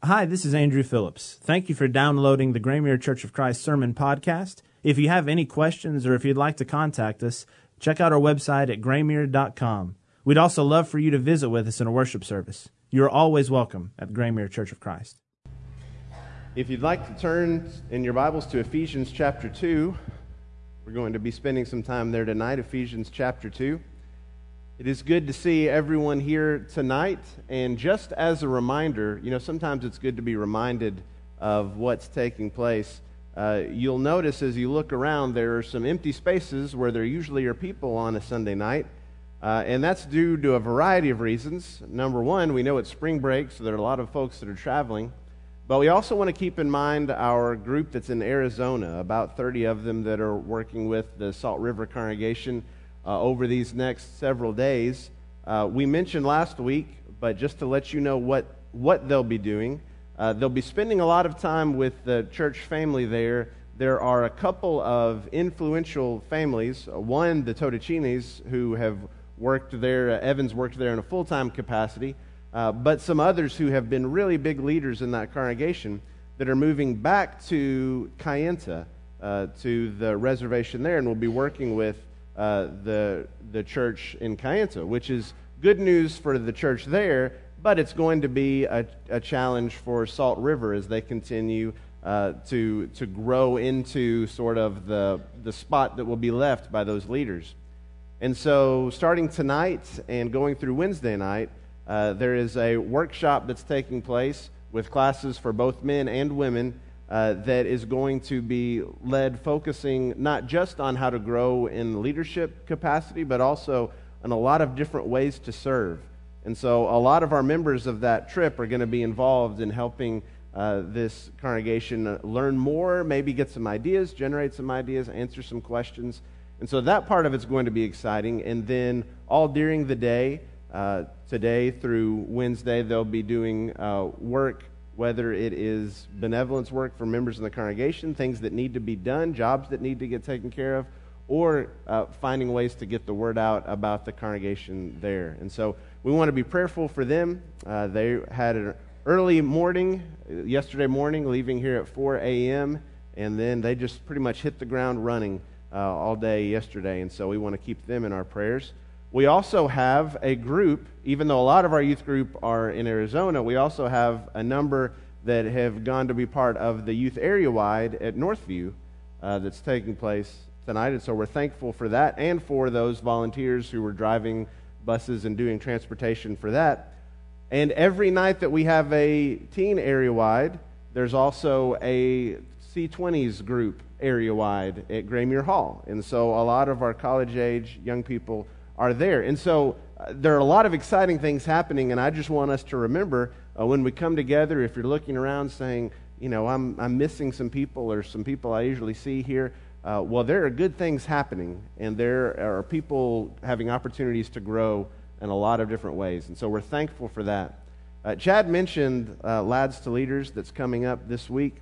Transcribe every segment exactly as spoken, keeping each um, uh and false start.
Hi, this is Andrew Phillips. Thank you for downloading the Graymuir Church of Christ Sermon Podcast. If you have any questions or if you'd like to contact us, check out our website at graymuir dot com. We'd also love for you to visit with us in a worship service. You are always welcome at the Graymuir Church of Christ. If you'd like to turn in your Bibles to Ephesians chapter two, we're going to be spending some time there tonight, Ephesians chapter two. It is good to see everyone here tonight, and just as a reminder, you know, sometimes it's good to be reminded of what's taking place. Uh, you'll notice as you look around, there are some empty spaces where there usually are people on a Sunday night, uh, and that's due to a variety of reasons. Number one, we know it's spring break, so there are a lot of folks that are traveling, but we also want to keep in mind our group that's in Arizona, about thirty of them that are working with the Salt River congregation Uh, over these next several days. Uh, we mentioned last week, but just to let you know what, what they'll be doing, uh, they'll be spending a lot of time with the church family there. There are a couple of influential families, uh, one, the Toticinis, who have worked there, uh, Evan's worked there in a full-time capacity, uh, but some others who have been really big leaders in that congregation that are moving back to Kayenta, uh, to the reservation there, and will be working with Uh, the the church in Kayenta, which is good news for the church there, but it's going to be a, a challenge for Salt River as they continue uh, to to grow into sort of the the spot that will be left by those leaders. And so, starting tonight and going through Wednesday night, uh, there is a workshop that's taking place with classes for both men and women. Uh, that is going to be led focusing not just on how to grow in leadership capacity, but also on a lot of different ways to serve. And so a lot of our members of that trip are going to be involved in helping uh, this congregation learn more, maybe get some ideas, generate some ideas, answer some questions. And so that part of it's going to be exciting. And then all during the day, uh, today through Wednesday, they'll be doing uh, work, whether it is benevolence work for members in the congregation, things that need to be done, jobs that need to get taken care of, or uh, finding ways to get the word out about the congregation there. And so we want to be prayerful for them. Uh, they had an early morning, yesterday morning, leaving here at four a.m., and then they just pretty much hit the ground running uh, all day yesterday, and so we want to keep them in our prayers. We also have a group, even though a lot of our youth group are in Arizona, we also have a number that have gone to be part of the youth area-wide at Northview uh, that's taking place tonight. And so we're thankful for that and for those volunteers who were driving buses and doing transportation for that. And every night that we have a teen area-wide, there's also a C twenties group area-wide at Graymuir Hall. And so a lot of our college-age young people are there. And so uh, there are a lot of exciting things happening, and I just want us to remember uh, when we come together, if you're looking around saying, you know, I'm I'm missing some people or some people I usually see here, uh, well, there are good things happening, and there are people having opportunities to grow in a lot of different ways, and so we're thankful for that. Uh, Chad mentioned uh, Lads to Leaders that's coming up this week.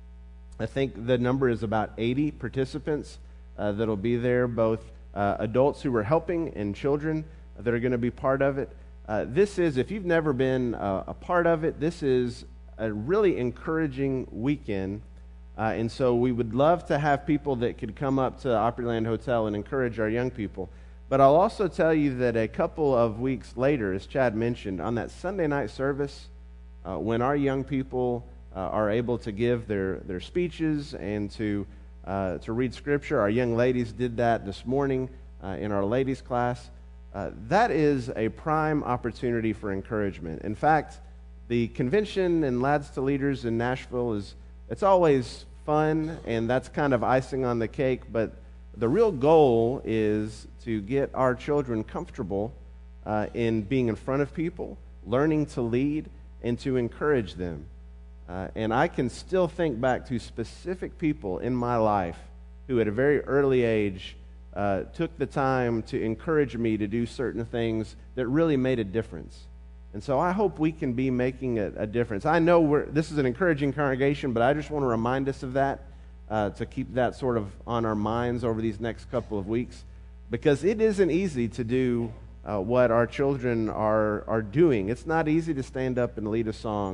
I think the number is about eighty participants uh, that'll be there, both Uh, adults who are helping and children that are going to be part of it. Uh, this is, if you've never been uh, a part of it, this is a really encouraging weekend. Uh, and so we would love to have people that could come up to Opryland Hotel and encourage our young people. But I'll also tell you that a couple of weeks later, as Chad mentioned, on that Sunday night service, uh, when our young people uh, are able to give their, their speeches and to Uh, to read Scripture. Our young ladies did that this morning uh, in our ladies' class. Uh, that is a prime opportunity for encouragement. In fact, the convention and Lads to Leaders in Nashville is, it's always fun, and that's kind of icing on the cake, but the real goal is to get our children comfortable uh, in being in front of people, learning to lead, and to encourage them. Uh, and I can still think back to specific people in my life who at a very early age uh, took the time to encourage me to do certain things that really made a difference. And so I hope we can be making a, a difference. I know we're, this is an encouraging congregation, but I just want to remind us of that, uh, to keep that sort of on our minds over these next couple of weeks, because it isn't easy to do uh, what our children are, are doing. It's not easy to stand up and lead a song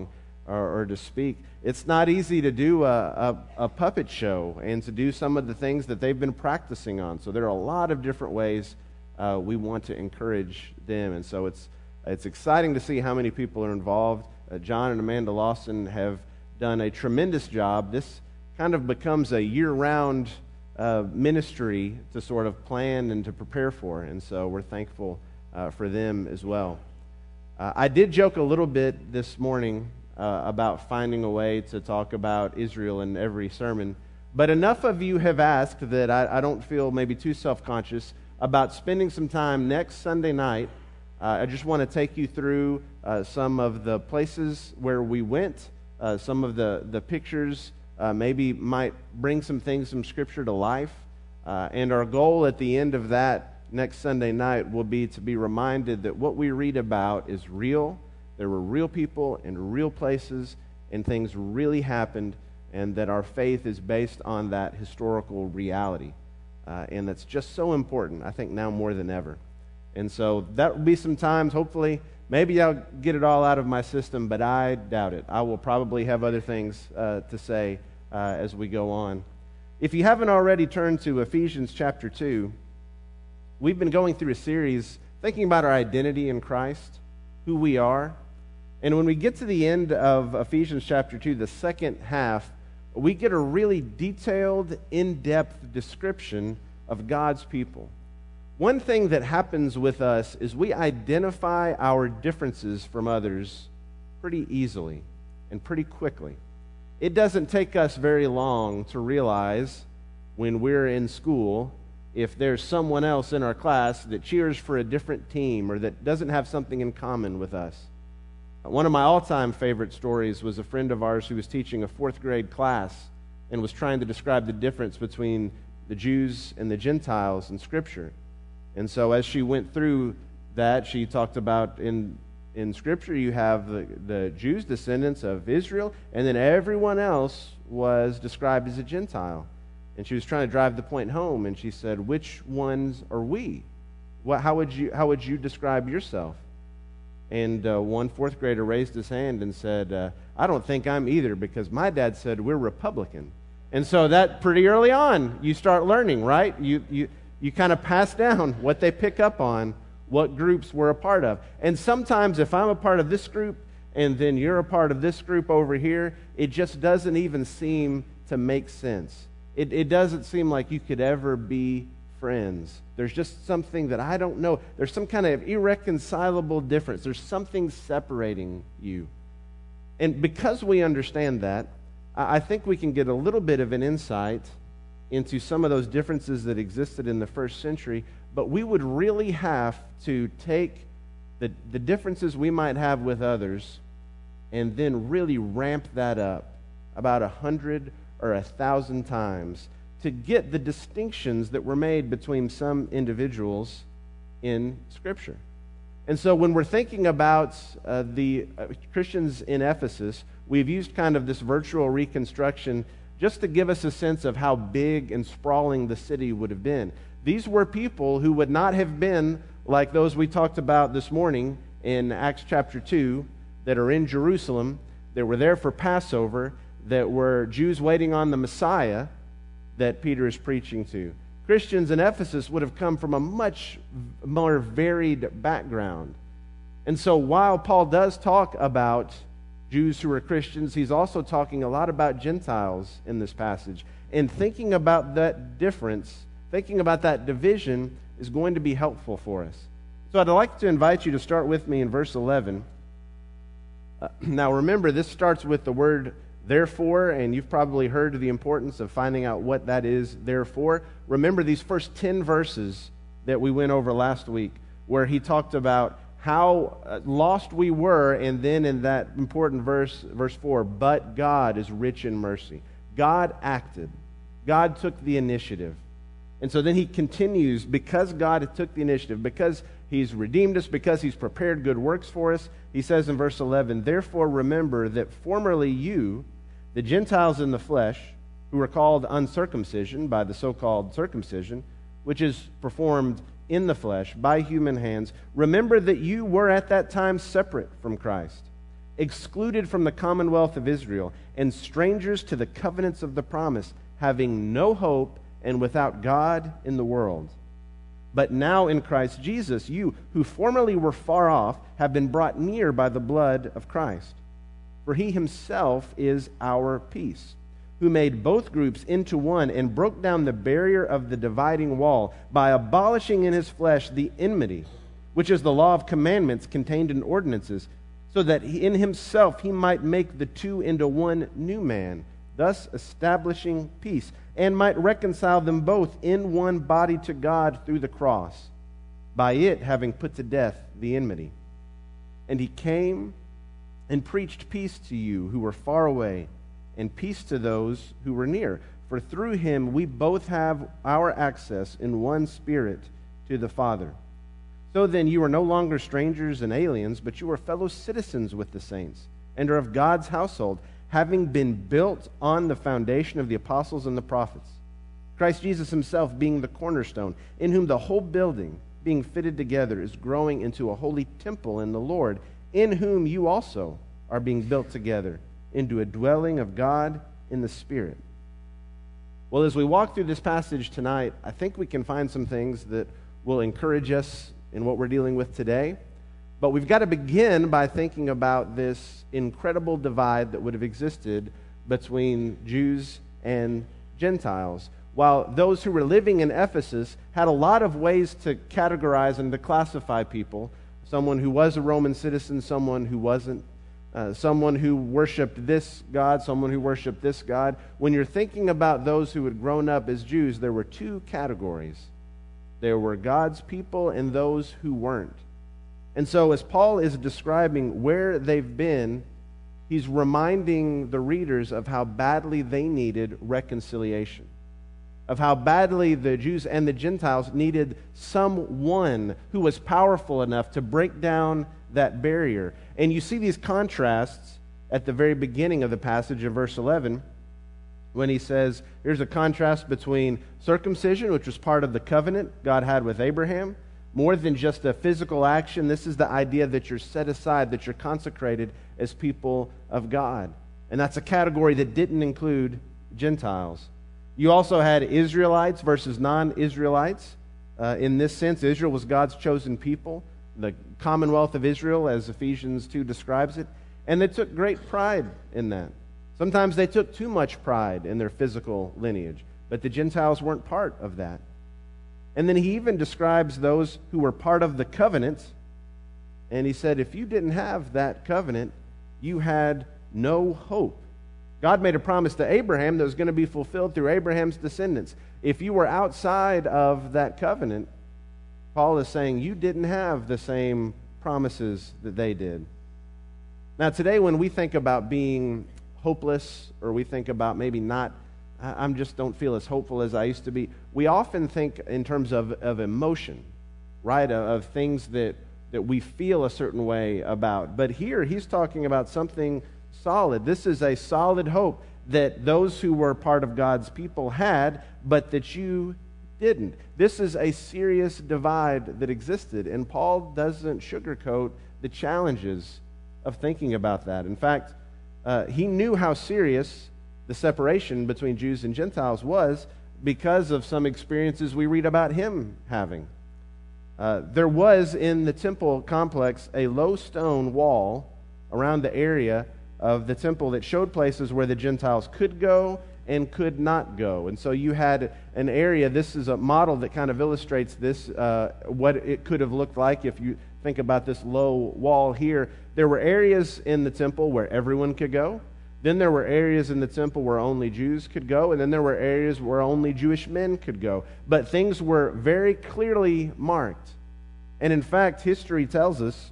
or, or to speak. It's not easy to do a, a, a puppet show and to do some of the things that they've been practicing on. So there are a lot of different ways uh, we want to encourage them. And so it's, it's exciting to see how many people are involved. Uh, John and Amanda Lawson have done a tremendous job. This kind of becomes a year-round uh, ministry to sort of plan and to prepare for. And so we're thankful uh, for them as well. Uh, I did joke a little bit this morning uh, about finding a way to talk about Israel in every sermon, but enough of you have asked that I, I don't feel maybe too self-conscious about spending some time next Sunday night. Uh, I just want to take you through uh, some of the places where we went, uh, some of the, the pictures, uh, maybe might bring some things from Scripture to life, uh, and our goal at the end of that next Sunday night will be to be reminded that what we read about is real. There were real people in real places, and things really happened, and that our faith is based on that historical reality. Uh, and that's just so important, I think, now more than ever. And so that will be some times, hopefully, maybe I'll get it all out of my system, but I doubt it. I will probably have other things uh, to say uh, as we go on. If you haven't already turned to Ephesians chapter two, we've been going through a series thinking about our identity in Christ, who we are. And when we get to the end of Ephesians chapter two, the second half, we get a really detailed, in-depth description of God's people. One thing that happens with us is we identify our differences from others pretty easily and pretty quickly. It doesn't take us very long to realize when we're in school if there's someone else in our class that cheers for a different team or that doesn't have something in common with us. One of my all-time favorite stories was a friend of ours who was teaching a fourth grade class and was trying to describe the difference between the Jews and the Gentiles in Scripture. And so as she went through that, she talked about in, in Scripture you have the, the Jews, descendants of Israel, and then everyone else was described as a Gentile. And she was trying to drive the point home, and she said, which ones are we? What, how would you, how would you describe yourself? And uh, one fourth grader raised his hand and said, uh, I don't think I'm either, because my dad said we're Republican. And so that pretty early on, you start learning, right? You, you, you kind of pass down what they pick up on, what groups we're a part of. And sometimes if I'm a part of this group, and then you're a part of this group over here, it just doesn't even seem to make sense. It, it doesn't seem like you could ever be friends. There's just something that I don't know. There's some kind of irreconcilable difference. There's something separating you. And because we understand that, I think we can get a little bit of an insight into some of those differences that existed in the first century, but we would really have to take the, the differences we might have with others and then really ramp that up about a hundred or a thousand times to get the distinctions that were made between some individuals in Scripture. And so when we're thinking about uh, the uh, Christians in Ephesus, we've used kind of this virtual reconstruction just to give us a sense of how big and sprawling the city would have been. These were people who would not have been like those we talked about this morning in Acts chapter two that are in Jerusalem, that were there for Passover, that were Jews waiting on the Messiah that Peter is preaching to. Christians in Ephesus would have come from a much more varied background. And so while Paul does talk about Jews who are Christians, he's also talking a lot about Gentiles in this passage. And thinking about that difference, thinking about that division is going to be helpful for us. So I'd like to invite you to start with me in verse eleven. Uh, now remember, this starts with the word therefore, and you've probably heard the importance of finding out what that is, therefore. Remember these first ten verses that we went over last week, where he talked about how lost we were, and then in that important verse, verse four, but God is rich in mercy. God acted. God took the initiative. And so then he continues, because God took the initiative, because he's redeemed us, because he's prepared good works for us, he says in verse eleven, therefore remember that formerly you, the Gentiles in the flesh, who were called uncircumcision by the so-called circumcision, which is performed in the flesh by human hands, remember that you were at that time separate from Christ, excluded from the commonwealth of Israel, and strangers to the covenants of the promise, having no hope and without God in the world. But now in Christ Jesus, you who formerly were far off have been brought near by the blood of Christ. For he himself is our peace, who made both groups into one and broke down the barrier of the dividing wall by abolishing in his flesh the enmity, which is the law of commandments contained in ordinances, so that in himself he might make the two into one new man, thus establishing peace, and might reconcile them both in one body to God through the cross, by it having put to death the enmity. And he came and preached peace to you who were far away, and peace to those who were near. For through him we both have our access in one Spirit to the Father. So then you are no longer strangers and aliens, but you are fellow citizens with the saints, and are of God's household, having been built on the foundation of the apostles and the prophets, Christ Jesus himself being the cornerstone, in whom the whole building, being fitted together, is growing into a holy temple in the Lord, in whom you also are being built together into a dwelling of God in the Spirit. Well, as we walk through this passage tonight, I think we can find some things that will encourage us in what we're dealing with today. But we've got to begin by thinking about this incredible divide that would have existed between Jews and Gentiles. While those who were living in Ephesus had a lot of ways to categorize and to classify people, someone who was a Roman citizen, someone who wasn't, uh, someone who worshiped this God, someone who worshiped this God. When you're thinking about those who had grown up as Jews, there were two categories. There were God's people and those who weren't. And so as Paul is describing where they've been, he's reminding the readers of how badly they needed reconciliation, of how badly the Jews and the Gentiles needed someone who was powerful enough to break down that barrier. And you see these contrasts at the very beginning of the passage of verse eleven, when he says, here's a contrast between circumcision, which was part of the covenant God had with Abraham, more than just a physical action. This is the idea that you're set aside, that you're consecrated as people of God. And that's a category that didn't include Gentiles. You also had Israelites versus non-Israelites. Uh, in this sense, Israel was God's chosen people, the commonwealth of Israel, as Ephesians two describes it. And they took great pride in that. Sometimes they took too much pride in their physical lineage, but the Gentiles weren't part of that. And then he even describes those who were part of the covenant, and he said, if you didn't have that covenant, you had no hope. God made a promise to Abraham that was going to be fulfilled through Abraham's descendants. If you were outside of that covenant, Paul is saying you didn't have the same promises that they did. Now today when we think about being hopeless, or we think about maybe not, I just don't feel as hopeful as I used to be, we often think in terms of, of emotion, right, of, of things that, that we feel a certain way about. But here he's talking about something solid. This is a solid hope that those who were part of God's people had, but that you didn't. This is a serious divide that existed, and Paul doesn't sugarcoat the challenges of thinking about that. In fact, uh, he knew how serious the separation between Jews and Gentiles was because of some experiences we read about him having. Uh, there was in the temple complex a low stone wall around the area of the temple that showed places where the Gentiles could go and could not go. And so you had an area, this is a model that kind of illustrates this, uh, what it could have looked like if you think about this low wall here. There were areas in the temple where everyone could go. Then there were areas in the temple where only Jews could go, and then there were areas where only Jewish men could go. But things were very clearly marked. And in fact, history tells us,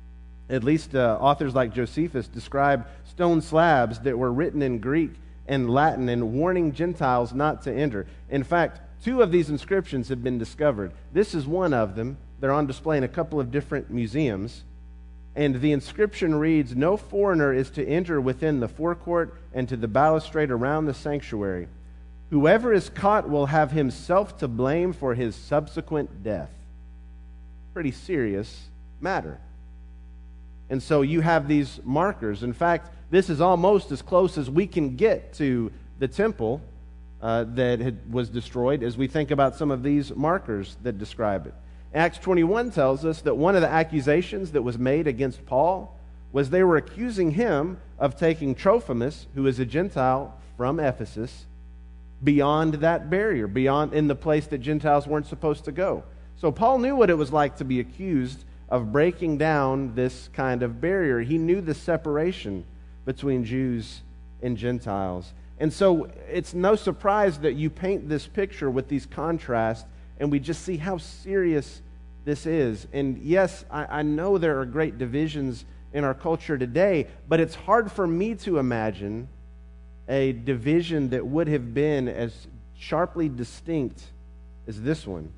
at least uh, authors like Josephus describe stone slabs that were written in Greek and Latin and warning Gentiles not to enter. In fact, two of these inscriptions have been discovered. This is one of them. They're on display in a couple of different museums. And the inscription reads, "No foreigner is to enter within the forecourt and to the balustrade around the sanctuary. Whoever is caught will have himself to blame for his subsequent death." Pretty serious matter. And so you have these markers. In fact, this is almost as close as we can get to the temple uh, that had, was destroyed as we think about some of these markers that describe it. Acts twenty-one tells us that one of the accusations that was made against Paul was they were accusing him of taking Trophimus, who is a Gentile from Ephesus, beyond that barrier, beyond in the place that Gentiles weren't supposed to go. So Paul knew what it was like to be accused of breaking down this kind of barrier. He knew the separation between Jews and Gentiles. And so it's no surprise that you paint this picture with these contrasts, and we just see how serious this is. And yes, I, I know there are great divisions in our culture today, but it's hard for me to imagine a division that would have been as sharply distinct as this one.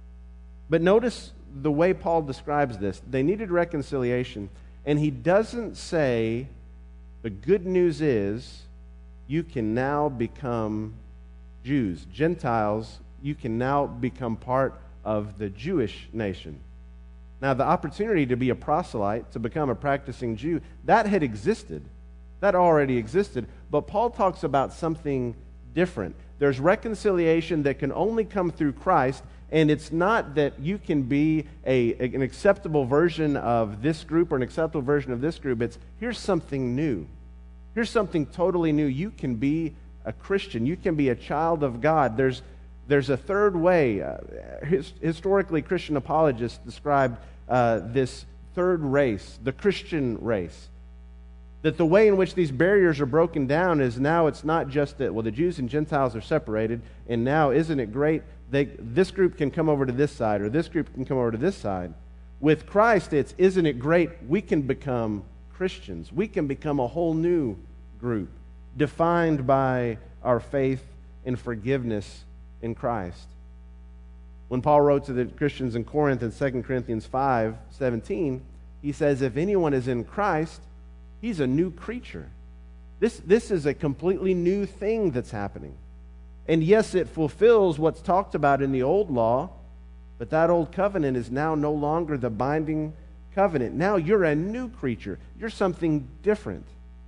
But notice the way Paul describes this. They needed reconciliation, and he doesn't say, the good news is you can now become Jews. Gentiles, you can now become part of the Jewish nation. Now, the opportunity to be a proselyte, to become a practicing Jew, that had existed. That already existed. But Paul talks about something different. There's reconciliation that can only come through Christ, and it's not that you can be a, an acceptable version of this group or an acceptable version of this group. It's, here's something new. Here's something totally new. You can be a Christian. You can be a child of God. There's There's a third way. Uh, his, historically, Christian apologists described uh, this third race, the Christian race. That the way in which these barriers are broken down is now it's not just that, well, the Jews and Gentiles are separated, and now isn't it great? They, this group can come over to this side, or this group can come over to this side. With Christ, it's, isn't it great? We can become Christians. We can become a whole new group, defined by our faith and forgiveness in Christ. When Paul wrote to the Christians in Corinth in Second Corinthians five seventeen, he says, if anyone is in Christ, he's a new creature. This, this is a completely new thing that's happening. And yes, it fulfills what's talked about in the old law, but that old covenant is now no longer the binding covenant. Now you're a new creature. You're something different.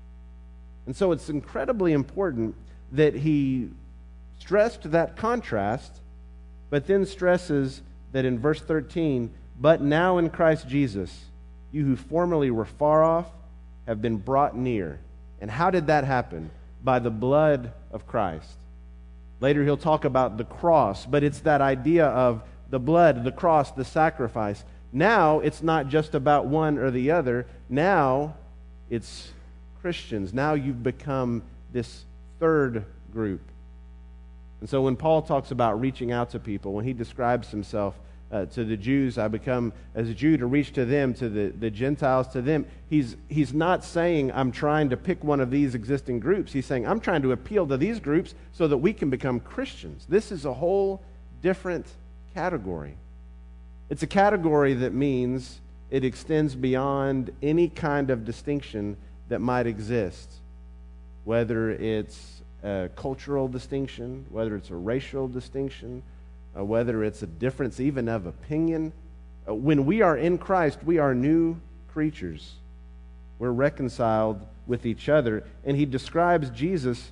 And so it's incredibly important that he stressed that contrast, but then stresses that in verse thirteen, but now in Christ Jesus, you who formerly were far off have been brought near. And how did that happen? By the blood of Christ. Later he'll talk about the cross, but it's that idea of the blood, the cross, the sacrifice. Now it's not just about one or the other. Now it's Christians. Now you've become this third group. And so when Paul talks about reaching out to people, when he describes himself uh, to the Jews, I become as a Jew to reach to them, to the, the Gentiles, to them, he's, he's not saying I'm trying to pick one of these existing groups. He's saying I'm trying to appeal to these groups so that we can become Christians. This is a whole different category. It's a category that means it extends beyond any kind of distinction that might exist, whether it's a cultural distinction, whether it's a racial distinction, uh, whether it's a difference even of opinion. Uh, when we are in Christ, we are new creatures. We're reconciled with each other. And he describes Jesus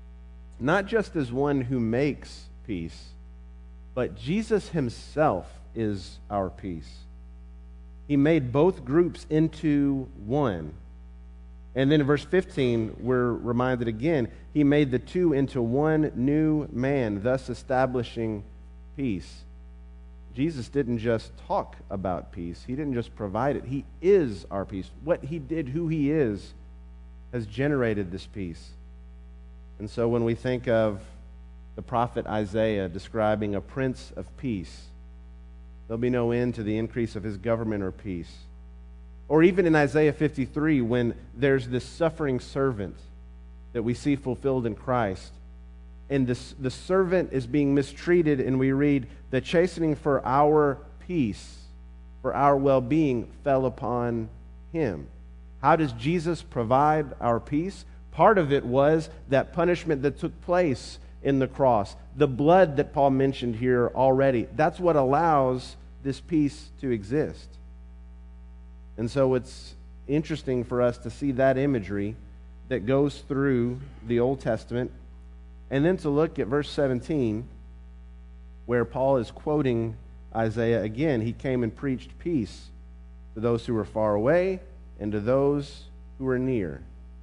not just as one who makes peace, but Jesus himself is our peace. He made both groups into one. And then in verse fifteen, we're reminded again, he made the two into one new man, thus establishing peace. Jesus didn't just talk about peace. He didn't just provide it. He is our peace. What he did, who he is, has generated this peace. And so when we think of the prophet Isaiah describing a prince of peace, there'll be no end to the increase of his government or peace. Or even in Isaiah fifty-three, when there's this suffering servant that we see fulfilled in Christ, and this, the servant is being mistreated, and we read, the chastening for our peace, for our well-being, fell upon him. How does Jesus provide our peace? Part of it was that punishment that took place in the cross, the blood that Paul mentioned here already. That's what allows this peace to exist. And so it's interesting for us to see that imagery that goes through the Old Testament, and then to look at verse seventeen, where Paul is quoting Isaiah again. He came and preached peace to those who were far away and to those who were near.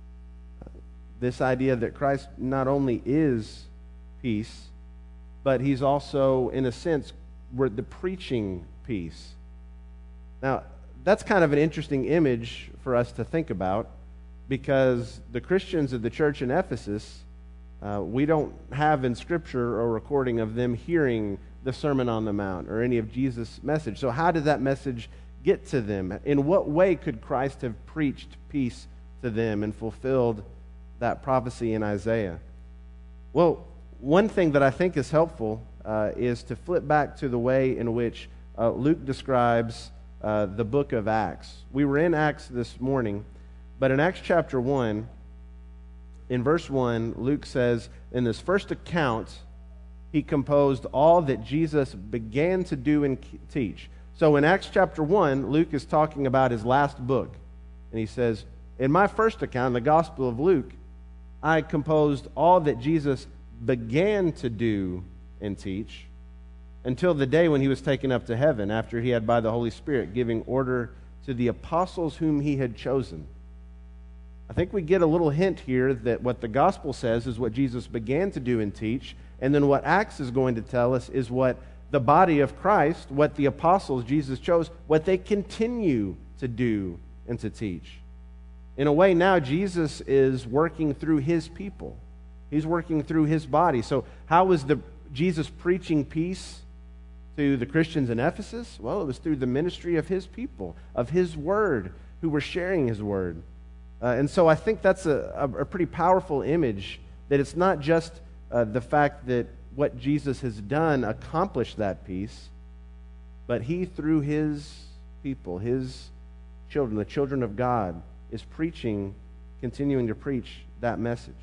This idea that Christ not only is peace, but he's also, in a sense, we're the preaching peace. Now, that's kind of an interesting image for us to think about, because the Christians of the church in Ephesus, uh, we don't have in Scripture a recording of them hearing the Sermon on the Mount or any of Jesus' message. So how did that message get to them? In what way could Christ have preached peace to them and fulfilled that prophecy in Isaiah? Well, one thing that I think is helpful uh, is to flip back to the way in which uh, Luke describes uh, the book of Acts. We were in Acts this morning, but in Acts chapter one, in verse one, Luke says, in this first account, he composed all that Jesus began to do and teach. So in Acts chapter one, Luke is talking about his last book. And he says, in my first account, the Gospel of Luke, I composed all that Jesus began to do and teach until the day when he was taken up to heaven, after he had by the Holy Spirit giving order to the apostles whom he had chosen. I think we get a little hint here that what the Gospel says is what Jesus began to do and teach, and then what Acts is going to tell us is what the body of Christ, what the apostles Jesus chose, what they continue to do and to teach. In a way, now Jesus is working through his people. He's working through his body. So how was the Jesus preaching peace to the Christians in Ephesus? Well, it was through the ministry of his people, of his word, who were sharing his word. Uh, and so I think that's a, a, a pretty powerful image, that it's not just uh, the fact that what Jesus has done accomplished that peace, but he, through his people, his children, the children of God, is preaching, continuing to preach that message.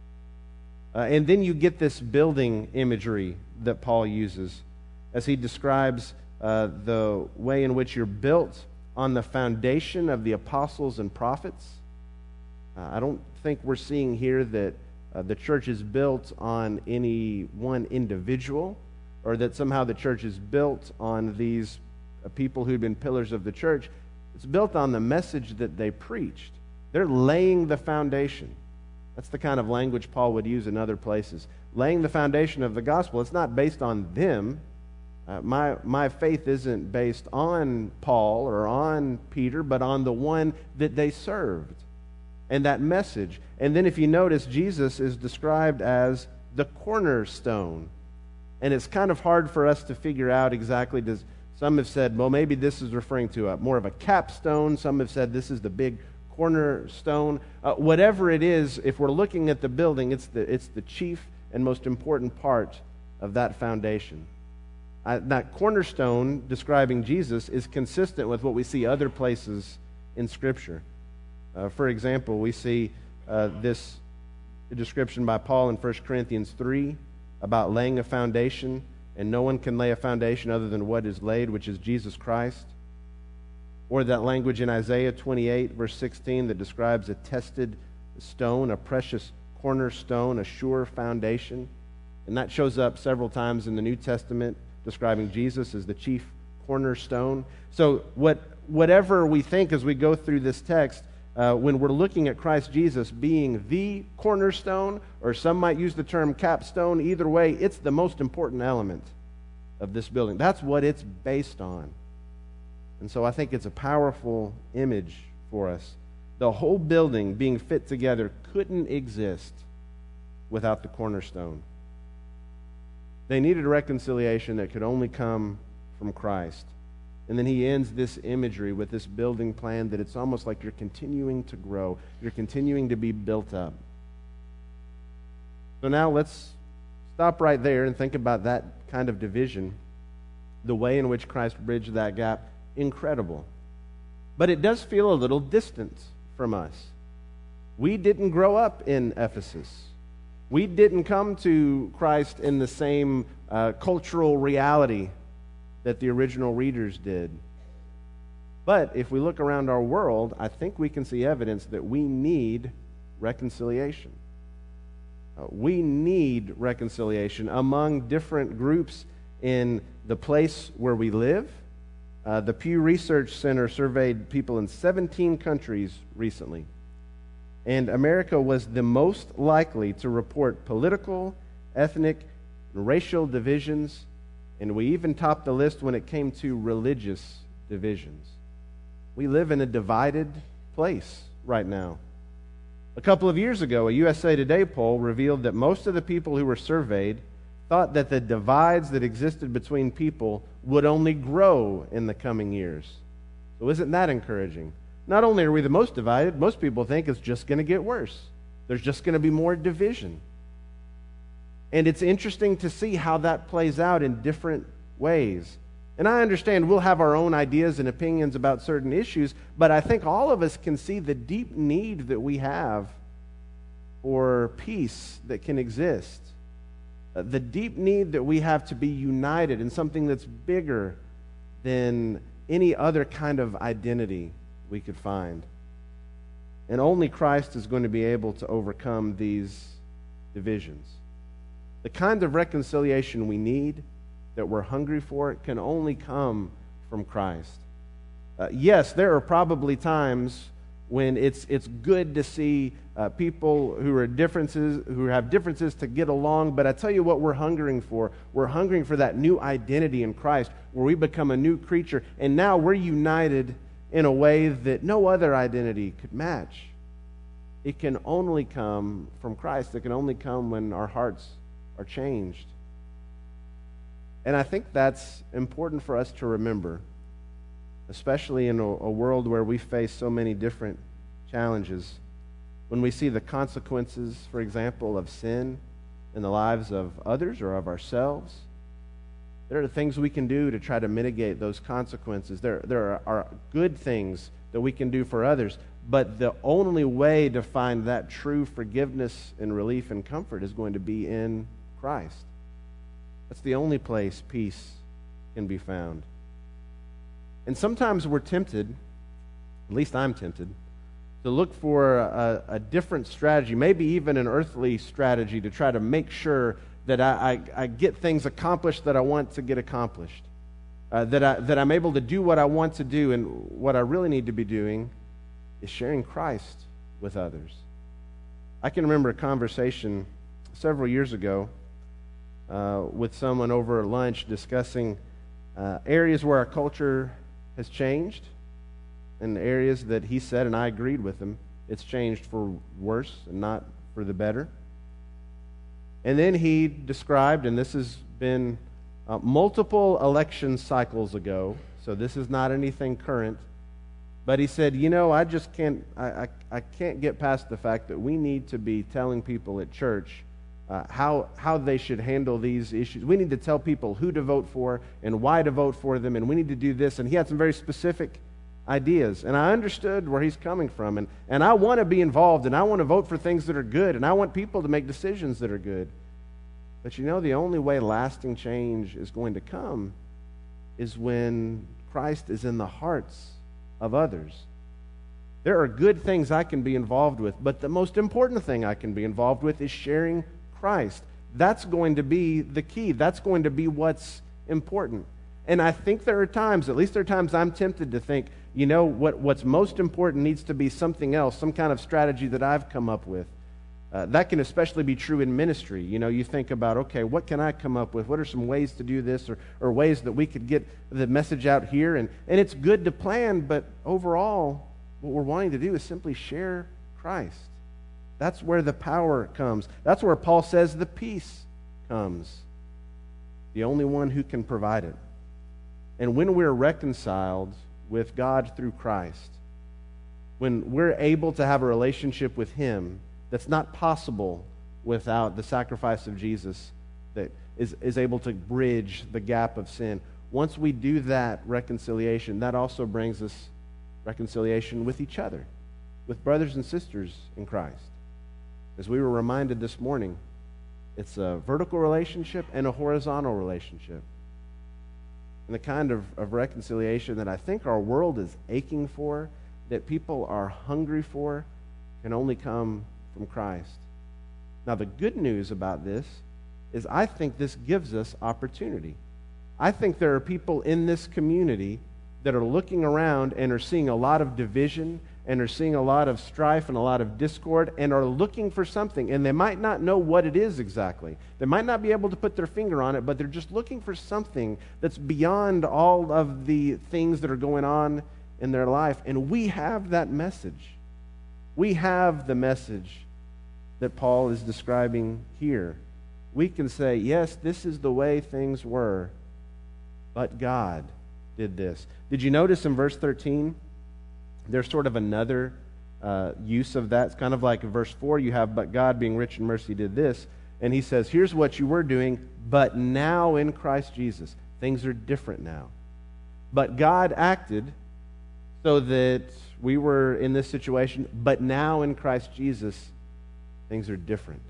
Uh, and then you get this building imagery that Paul uses as he describes uh, the way in which you're built on the foundation of the apostles and prophets. Uh, I don't think we're seeing here that uh, the church is built on any one individual, or that somehow the church is built on these uh, people who've been pillars of the church. It's built on the message that they preached. They're laying the foundation. That's the kind of language Paul would use in other places. Laying the foundation of the gospel. It's not based on them. Uh, my, my faith isn't based on Paul or on Peter, but on the one that they served and that message. And then if you notice, Jesus is described as the cornerstone. And it's kind of hard for us to figure out exactly. Does Some have said, well, maybe this is referring to a, more of a capstone. Some have said this is the big cornerstone. Uh, whatever it is, if we're looking at the building, it's the, it's the chief and most important part of that foundation. Uh, that cornerstone describing Jesus is consistent with what we see other places in Scripture. Uh, for example, we see uh, this description by Paul in First Corinthians three about laying a foundation, and no one can lay a foundation other than what is laid, which is Jesus Christ. Or that language in Isaiah twenty-eight, verse sixteen, that describes a tested stone, a precious cornerstone, a sure foundation. And that shows up several times in the New Testament, describing Jesus as the chief cornerstone. So what, whatever we think as we go through this text, uh, when we're looking at Christ Jesus being the cornerstone, or some might use the term capstone, either way, it's the most important element of this building. That's what it's based on. And so I think it's a powerful image for us. The whole building being fit together couldn't exist without the cornerstone. They needed a reconciliation that could only come from Christ. And then he ends this imagery with this building plan that it's almost like you're continuing to grow. You're continuing to be built up. So now let's stop right there and think about that kind of division, the way in which Christ bridged that gap. Incredible. But it does feel a little distant from us. We didn't grow up in Ephesus. We didn't come to Christ in the same uh, cultural reality that the original readers did. But if we look around our world, I think we can see evidence that we need reconciliation. Uh, we need reconciliation among different groups in the place where we live. Uh, the Pew Research Center surveyed people in seventeen countries recently, and America was the most likely to report political, ethnic, and racial divisions, and we even topped the list when it came to religious divisions. We live in a divided place right now. A couple of years ago, a U S A Today poll revealed that most of the people who were surveyed thought that the divides that existed between people would only grow in the coming years. So isn't that encouraging? Not only are we the most divided, most people think it's just going to get worse. There's just going to be more division. And it's interesting to see how that plays out in different ways. And I understand we'll have our own ideas and opinions about certain issues, but I think all of us can see the deep need that we have for peace that can exist. Uh, the deep need that we have to be united in something that's bigger than any other kind of identity we could find. And only Christ is going to be able to overcome these divisions. The kind of reconciliation we need, that we're hungry for, it can only come from Christ. Uh, yes, there are probably times when it's it's good to see uh, people who are differences, who have differences to get along, but I tell you what we're hungering for. We're hungering for that new identity in Christ, where we become a new creature, and now we're united in a way that no other identity could match. It can only come from Christ. It can only come when our hearts are changed. And I think that's important for us to remember, especially in a, a world where we face so many different challenges. When we see the consequences, for example, of sin in the lives of others or of ourselves, there are things we can do to try to mitigate those consequences. There, there are, are good things that we can do for others, but the only way to find that true forgiveness and relief and comfort is going to be in Christ. That's the only place peace can be found. And sometimes we're tempted, at least I'm tempted, to look for a, a different strategy, maybe even an earthly strategy, to try to make sure that I, I, I get things accomplished that I want to get accomplished, uh, that, I, that I'm able to do what I want to do, and what I really need to be doing is sharing Christ with others. I can remember a conversation several years ago uh, with someone over lunch discussing uh, areas where our culture has changed, and areas that he said, and I agreed with him, it's changed for worse and not for the better. And then he described, and this has been uh, multiple election cycles ago, so this is not anything current, but he said, you know, I just can't, I, I, I can't get past the fact that we need to be telling people at church uh, how, how they should handle these issues. We need to tell people who to vote for and why to vote for them, and we need to do this. And he had some very specific ideas, and I understood where he's coming from, and, and I want to be involved, and I want to vote for things that are good, and I want people to make decisions that are good. But you know, the only way lasting change is going to come is when Christ is in the hearts of others. There are good things I can be involved with, but the most important thing I can be involved with is sharing Christ. That's going to be the key. That's going to be what's important. And I think there are times, at least there are times I'm tempted to think, you know, what, what's most important needs to be something else, some kind of strategy that I've come up with. Uh, that can especially be true in ministry. You know, you think about, okay, what can I come up with? What are some ways to do this, or, or ways that we could get the message out here? And, and it's good to plan, but overall, what we're wanting to do is simply share Christ. That's where the power comes. That's where Paul says the peace comes. The only one who can provide it. And when we're reconciled with God through Christ, when we're able to have a relationship with Him that's not possible without the sacrifice of Jesus, that is, is able to bridge the gap of sin. Once we do that reconciliation, that also brings us reconciliation with each other, with brothers and sisters in Christ. As we were reminded this morning, it's a vertical relationship and a horizontal relationship. and the kind of, of reconciliation that I think our world is aching for, that people are hungry for, can only come from Christ. Now, the good news about this is I think this gives us opportunity. I think there are people in this community that are looking around and are seeing a lot of division and are seeing a lot of strife and a lot of discord and are looking for something, and they might not know what it is exactly. They might not be able to put their finger on it, but they're just looking for something that's beyond all of the things that are going on in their life, and we have that message. We have the message that Paul is describing here. We can say, yes, this is the way things were, but God did this. Did you notice in verse thirteen, there's sort of another uh, use of that? It's kind of like in verse four, you have, but God being rich in mercy did this. And he says, here's what you were doing, but now in Christ Jesus. Things are different now. But God acted so that we were in this situation, but now in Christ Jesus, things are different.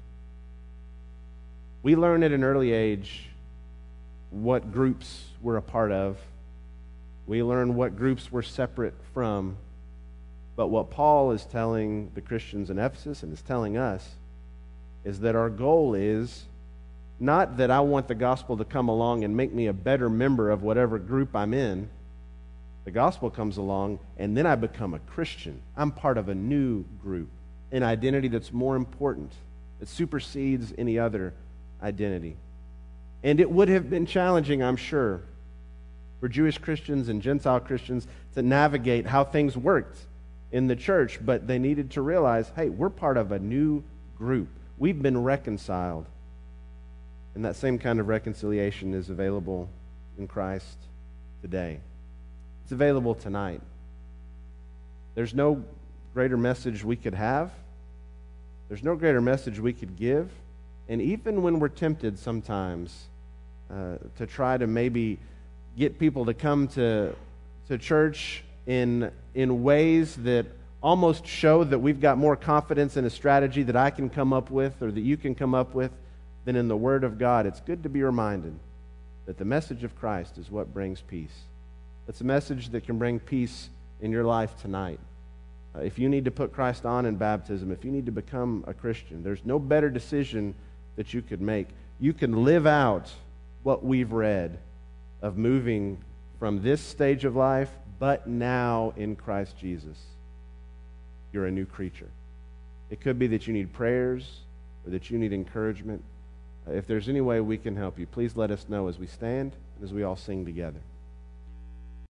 We learn at an early age what groups we're a part of. We learn what groups we're separate from. But what Paul is telling the Christians in Ephesus and is telling us is that our goal is not that I want the gospel to come along and make me a better member of whatever group I'm in. The gospel comes along and then I become a Christian. I'm part of a new group, an identity that's more important, that supersedes any other identity. And it would have been challenging, I'm sure, for Jewish Christians and Gentile Christians to navigate how things worked in the church, but they needed to realize, hey, we're part of a new group. We've been reconciled. And that same kind of reconciliation is available in Christ today. It's available tonight. There's no greater message we could have. There's no greater message we could give. And even when we're tempted sometimes uh, to try to maybe get people to come to, to church in, in ways that almost show that we've got more confidence in a strategy that I can come up with or that you can come up with than in the Word of God, it's good to be reminded that the message of Christ is what brings peace. It's a message that can bring peace in your life tonight. Uh, if you need to put Christ on in baptism, if you need to become a Christian, there's no better decision that you could make. You can live out what we've read of moving from this stage of life, but now in Christ Jesus. You're a new creature. It could be that you need prayers or that you need encouragement. Uh, if there's any way we can help you, please let us know as we stand and as we all sing together.